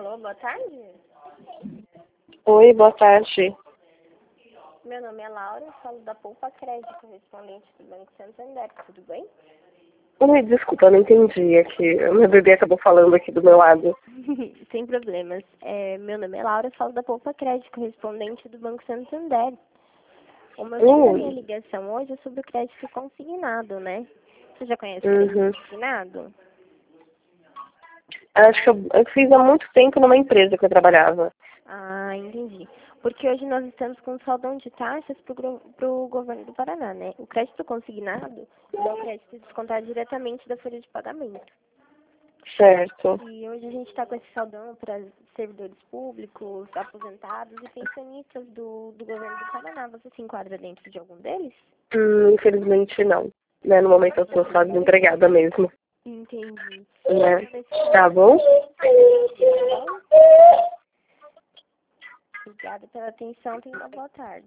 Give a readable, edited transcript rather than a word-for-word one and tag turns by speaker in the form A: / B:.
A: Alô, boa tarde.
B: Oi, boa tarde.
A: Meu nome é Laura, falo da Poupa Crédito, correspondente do Banco Santander, tudo bem?
B: Oi, desculpa, não entendi. É que o meu bebê acabou falando aqui do meu lado.
A: Sem problemas. Meu nome é Laura, falo da Poupa Crédito, correspondente do Banco Santander. O motivo da minha ligação hoje é sobre o crédito consignado, né? Você já conhece o crédito consignado?
B: Acho que eu fiz há muito tempo numa empresa que eu trabalhava.
A: Ah, entendi. Porque hoje nós estamos com saldão de taxas para o governo do Paraná, né? O crédito consignado é o crédito descontado diretamente da folha de pagamento.
B: Certo.
A: E hoje a gente está com esse saldão para servidores públicos, aposentados e pensionistas do governo do Paraná. Você se enquadra dentro de algum deles?
B: Infelizmente não. Né? No momento eu estou só desempregada mesmo.
A: Entendi.
B: Né?
A: Nesse caso,
B: Tá bom?
A: obrigada pela atenção. Tenha uma boa tarde.